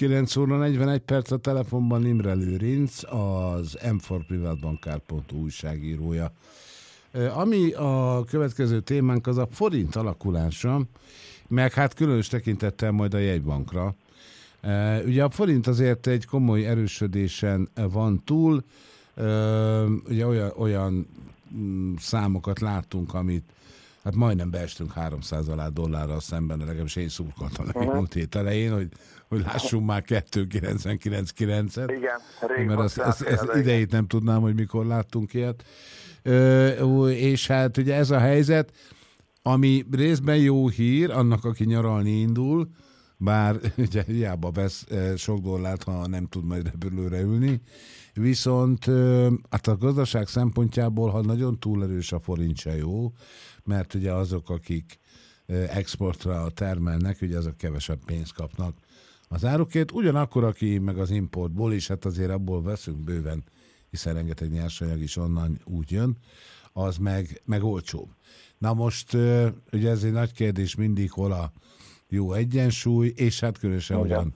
9 óra 41 perc a telefonban Imre Lőrinc, az m4privatbankár.hu újságírója. Ami a következő témánk, az a forint alakulása, meg hát különös tekintettel majd a jegybankra. Ugye a forint azért egy komoly erősödésen van túl, ugye olyan számokat láttunk, amit hát majdnem beestünk 300 alá dollárral szemben, legalábbis én szurkoltam neki múlt hét elején, hogy lássunk már 2,99,9-et. Igen, mert az idejét nem tudnám, hogy mikor láttunk ilyet. És hát ugye ez a helyzet, ami részben jó hír annak, aki nyaralni indul, bár ugye hiába vesz sok dollárt, ha nem tud majd repülőre ülni, viszont hát a gazdaság szempontjából, ha nagyon túlerős a forint se jó, mert ugye azok, akik exportra termelnek, ugye azok kevesebb pénzt kapnak az árukért, ugyanakkor aki meg az importból is, hát azért abból veszünk bőven, hiszen rengeteg nyersanyag is onnan úgy jön, az meg olcsóbb. Na most ugye ez egy nagy kérdés mindig, hol a jó egyensúly, és hát különösen hogyan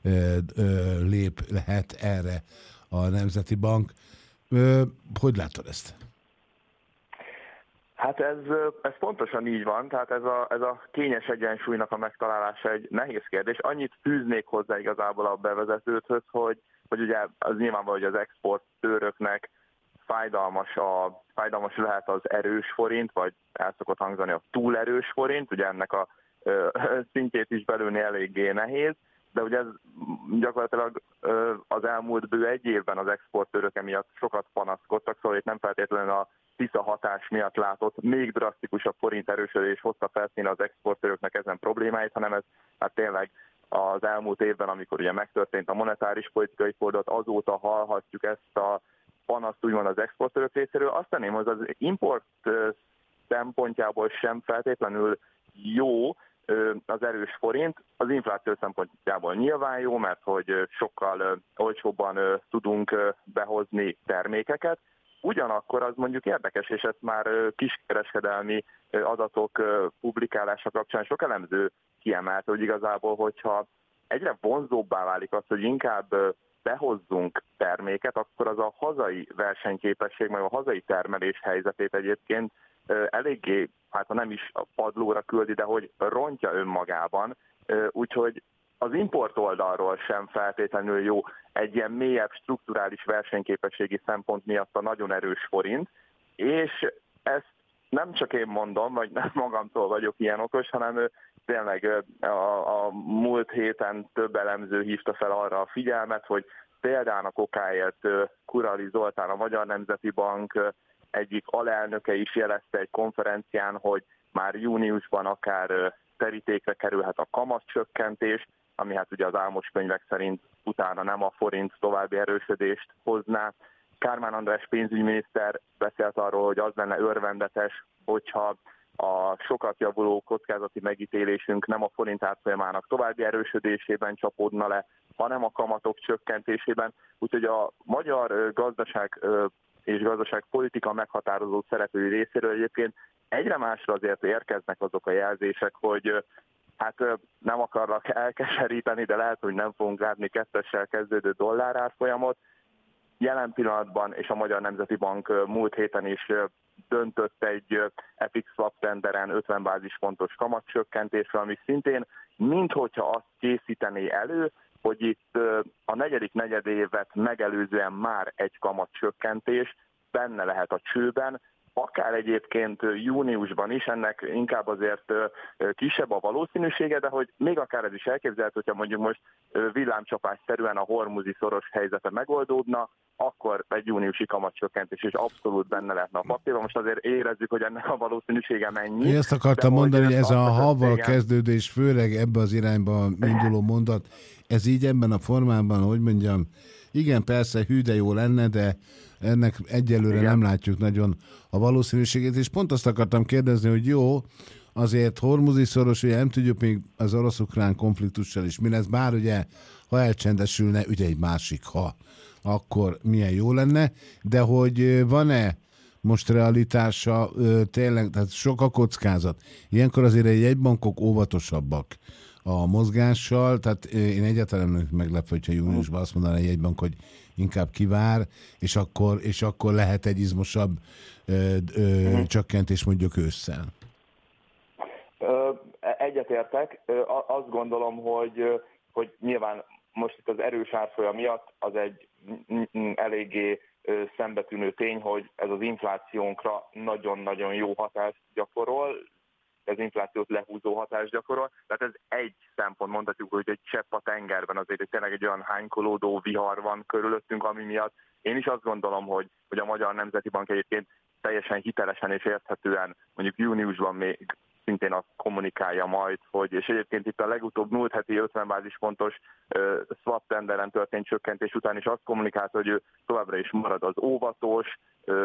lehet erre a Nemzeti Bank. Hogy látod ezt? Hát ez pontosan így van, tehát ez a kényes egyensúlynak a megtalálása egy nehéz kérdés. Annyit fűznék hozzá igazából a bevezetőthöz, hogy ugye az nyilvánvaló, hogy az exportőröknek fájdalmas lehet az erős forint, vagy el szokott hangzani a túlerős forint, ugye ennek a szintjét is belülni eléggé nehéz, de ugye ez gyakorlatilag az elmúlt bő egy évben az exportőrök emiatt sokat panaszkodtak, szóval itt nem feltétlenül a Tisza hatás miatt látott még drasztikusabb forint erősödés hozta felszínre az exportőröknek ezen problémáit, hanem ez hát tényleg az elmúlt évben, amikor ugye megtörtént a monetáris politikai fordulat, azóta hallhatjuk ezt a panaszt úgymond az exportőrök részéről. Azt tenném, hogy az import szempontjából sem feltétlenül jó az erős forint, az infláció szempontjából nyilván jó, mert hogy sokkal olcsóbban tudunk behozni termékeket. Ugyanakkor az mondjuk érdekes, és ezt már kiskereskedelmi adatok publikálása kapcsán sok elemző kiemelte, hogy igazából, hogyha egyre vonzóbbá válik az, hogy inkább behozzunk terméket, akkor az a hazai versenyképesség, meg a hazai termelés helyzetét egyébként eléggé, hát ha nem is a padlóra küldi, de hogy rontja önmagában, úgyhogy az import oldalról sem feltétlenül jó egy ilyen mélyebb strukturális versenyképességi szempont miatt a nagyon erős forint, és ezt nem csak én mondom, vagy nem magamtól vagyok ilyen okos, hanem tényleg a múlt héten több elemző hívta fel arra a figyelmet, hogy példának okáért Kurali Zoltán, a Magyar Nemzeti Bank egyik alelnöke is jelezte egy konferencián, hogy már júniusban akár terítékre kerülhet a kamatcsökkentés, ami hát ugye az álmos könyvek szerint utána nem a forint további erősödést hozná. Kármán András pénzügyminiszter beszélt arról, hogy az lenne örvendetes, hogyha a sokat javuló kockázati megítélésünk nem a forint árfolyamának további erősödésében csapódna le, hanem a kamatok csökkentésében. Úgyhogy a magyar gazdaság és gazdaságpolitika meghatározó szereplői részéről egyébként egyre másra azért érkeznek azok a jelzések, hogy hát nem akarnak elkeseríteni, de lehet, hogy nem fogunk látni 2-essel kezdődő dollárárfolyamot. Jelen pillanatban, és a Magyar Nemzeti Bank múlt héten is döntött egy FX swap tenderen 50 bázispontos kamatcsökkentésről, ami szintén minthogyha azt készítené elő, hogy itt a negyedik negyedévet megelőzően már egy kamatcsökkentés benne lehet a csőben, akár egyébként júniusban is, ennek inkább azért kisebb a valószínűsége, de hogy még akár ez is elképzelhető, hogyha mondjuk most villámcsapásszerűen a hormuzi szoros helyzete megoldódna, akkor egy júniusi kamatcsökkentés is abszolút benne lehetne a papírban. Most azért érezzük, hogy ennek a valószínűsége mennyi. Én ezt akartam mondani, hogy ez a havval kezdődés, főleg ebbe az irányba induló mondat, ez így ebben a formában, hogy mondjam, igen, persze hű, de jó lenne, de ennek egyelőre nem látjuk nagyon a valószínűségét, és pont azt akartam kérdezni, hogy jó, azért hormuzi szoros, ugye nem tudjuk még az orosz-ukrán konfliktussal is mi lesz, bár ugye, ha elcsendesülne, ugye egy másik, akkor milyen jó lenne, de hogy van-e most realitása tényleg, tehát sok a kockázat. Ilyenkor azért egy jegybankok óvatosabbak a mozgással, tehát én egyáltalán nem meglepő, hogyha júniusban azt mondaná egy jegybank, hogy inkább kivár, és akkor lehet egy izmosabb csökkentés mondjuk ősszel. Egyetértek. Azt gondolom, hogy nyilván most itt az erős árfolyam miatt az egy eléggé szembetűnő tény, hogy ez az inflációnkra nagyon-nagyon jó hatást gyakorol, az inflációt lehúzó hatást gyakorol. Tehát ez egy szempont, mondhatjuk, hogy egy csepp a tengerben, azért tényleg egy olyan hánykolódó vihar van körülöttünk, ami miatt én is azt gondolom, hogy a Magyar Nemzeti Bank egyébként teljesen hitelesen és érthetően mondjuk júniusban még szintén azt kommunikálja majd, hogy, és egyébként itt a legutóbb múlt heti 50 bázispontos swap tenderen történt csökkentés után is azt kommunikált, hogy ő továbbra is marad az óvatos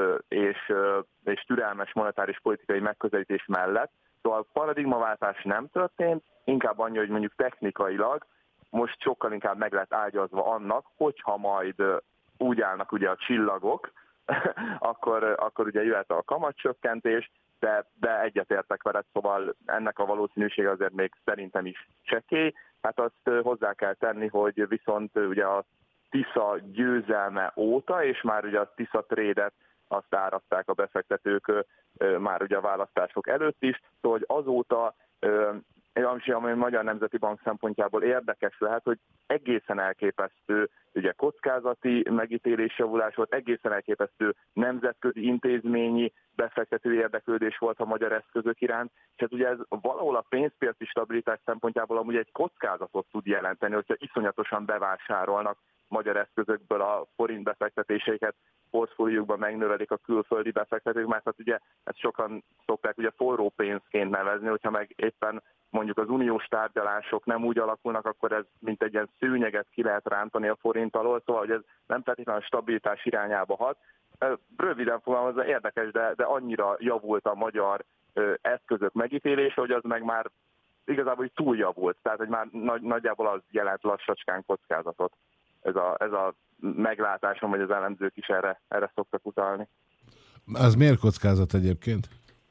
és türelmes monetáris politikai megközelítés mellett. Szóval paradigmaváltás nem történt, inkább annyi, hogy mondjuk technikailag most sokkal inkább meg lett ágyazva annak, hogyha majd úgy állnak ugye a csillagok, akkor ugye jöhet a kamatcsökkentés, de egyetértek veled, szóval ennek a valószínűsége azért még szerintem is csekély. Hát azt hozzá kell tenni, hogy viszont ugye a Tisza győzelme óta, és már ugye a Tisza Trade-et azt árazták a befektetők már ugye a választások előtt is, szóval hogy azóta, ami a Magyar Nemzeti Bank szempontjából érdekes lehet, hogy egészen elképesztő ugye kockázati megítélésjavulás volt, egészen elképesztő nemzetközi intézményi befektető érdeklődés volt a magyar eszközök iránt, és hát ugye ez valahol a pénzpiaci stabilitás szempontjából amúgy egy kockázatot tud jelenteni, hogyha iszonyatosan bevásárolnak magyar eszközökből a forint befektetéseiket, portfóliókban megnövelik a külföldi befektetők, mert hát ugye ezt sokan szokták ugye forró pénzként nevezni, hogyha meg éppen mondjuk az uniós tárgyalások nem úgy alakulnak, akkor ez mint egy ilyen szőnyeget ki lehet rántani a forint alól, szóval hogy ez nem feltétlenül a stabilitás irányába hat. Röviden fogalmazva érdekes, de annyira javult a magyar eszközök megítélése, hogy az meg már igazából hogy túljavult, tehát hogy már nagyjából az jelent lassacskán kockázatot. Ez a meglátásom, hogy az elemzők is erre szoktak utalni. Az miért kockázat egyébként?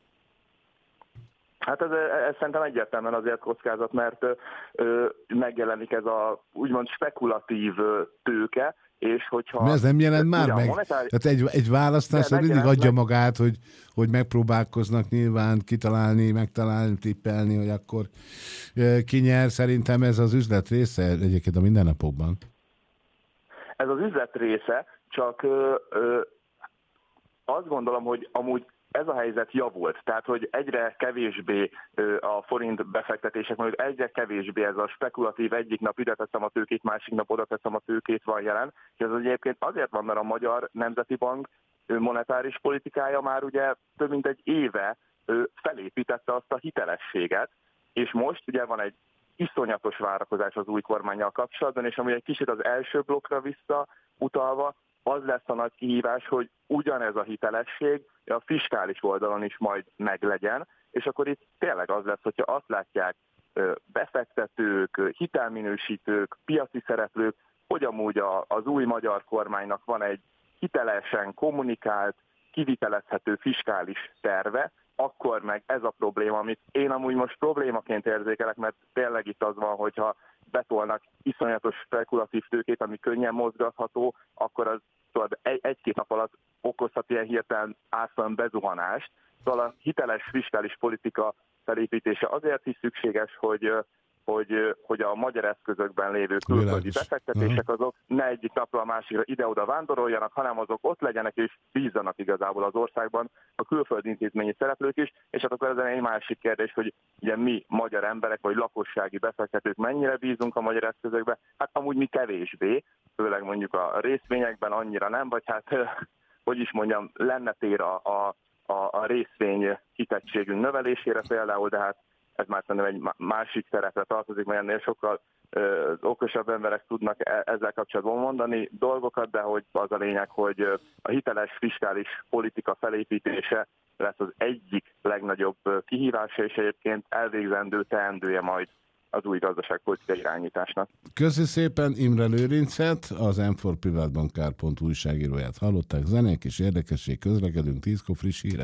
Hát ez szerintem egyértelműen azért kockázat, mert megjelenik ez a úgymond spekulatív tőke, és hogyha... Mi ez nem jelent már meg? Tehát egy választás mindig adja magát, hogy megpróbálkoznak nyilván kitalálni, megtalálni, tippelni, hogy akkor ki nyer. Szerintem ez az üzlet része egyébként a mindennapokban. Ez az üzlet része, csak azt gondolom, hogy amúgy ez a helyzet javult, tehát hogy egyre kevésbé a forint befektetések, mondjuk egyre kevésbé ez a spekulatív egyik nap ide teszem a tőkét, másik nap oda teszem a tőkét van jelen, és ez egyébként azért van, mert a Magyar Nemzeti Bank monetáris politikája már ugye több mint egy éve felépítette azt a hitelességet, és most ugye van egy iszonyatos várakozás az új kormánnyal kapcsolatban, és ami egy kicsit az első blokkra visszautalva, az lesz a nagy kihívás, hogy ugyanez a hitelesség a fiskális oldalon is majd meglegyen, és akkor itt tényleg az lesz, hogyha azt látják befektetők, hitelminősítők, piaci szereplők, hogy amúgy az új magyar kormánynak van egy hitelesen kommunikált, kivitelezhető fiskális terve, akkor meg ez a probléma, amit én amúgy most problémaként érzékelek, mert tényleg itt az van, hogyha betolnak iszonyatos spekulatív tőkét, ami könnyen mozgatható, akkor az tudod, egy-két nap alatt okozhat ilyen hirtelen árfolyam bezuhanást. Szóval a hiteles fiskális politika felépítése azért is szükséges, hogy a magyar eszközökben lévő külföldi befektetések azok ne egyik napra a másikra ide-oda vándoroljanak, hanem azok ott legyenek és bízzanak igazából az országban a külföldi intézményi szereplők is, és hát akkor ezen egy másik kérdés, hogy ugye mi magyar emberek vagy lakossági befektetők mennyire bízunk a magyar eszközökbe, hát amúgy mi kevésbé, főleg mondjuk a részvényekben annyira nem, vagy hát hogy is mondjam, lenne tér a részvény hitettségünk növelésére például, de hát ez már szerintem egy másik szerepre tartozik, mert ennél sokkal okosabb emberek tudnak ezzel kapcsolatban mondani dolgokat, de hogy az a lényeg, hogy a hiteles fiskális politika felépítése lesz az egyik legnagyobb kihívása, és egyébként elvégzendő teendője majd az új gazdaságpolitikai irányításnak. Köszi szépen Imre Lőrincet, az m4privatbankár.hu újságíróját hallották. Zenék és érdekesség, közlekedünk, 10 friss hírek.